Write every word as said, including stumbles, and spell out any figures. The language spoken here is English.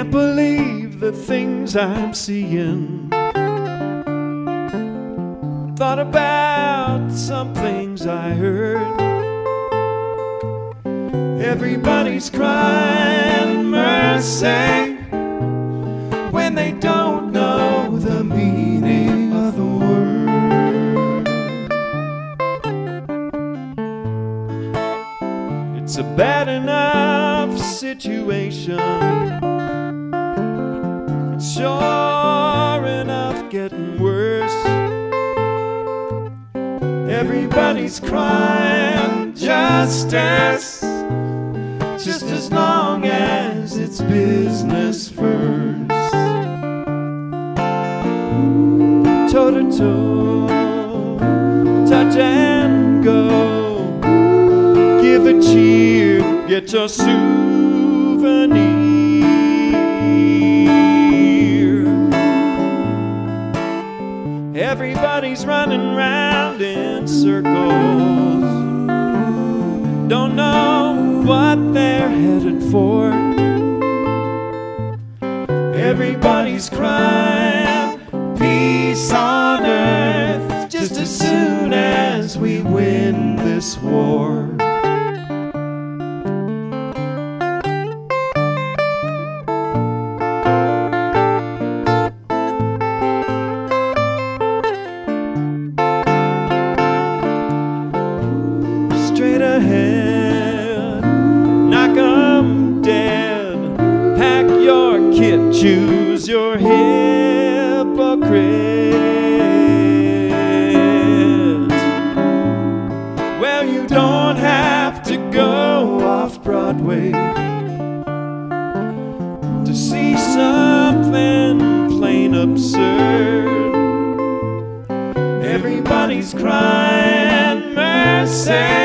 Can't believe the things I'm seeing. Thought about some things I heard. Everybody's crying mercy when they don't know the meaning of the word. It's a bad enough situation. It's sure enough getting worse. Everybody's crying justice, just as long as it's business first. Toe to toe, touch and go. Give a cheer, get your souvenir. Everybody's running round in circles, don't know what they're headed for. Everybody's crying peace on earth, just as soon as we win this war. Straight ahead, knock 'em dead. Pack your kit, choose your hypocrite. Well, you don't have to go off Broadway to see something plain absurd. Everybody's crying mercy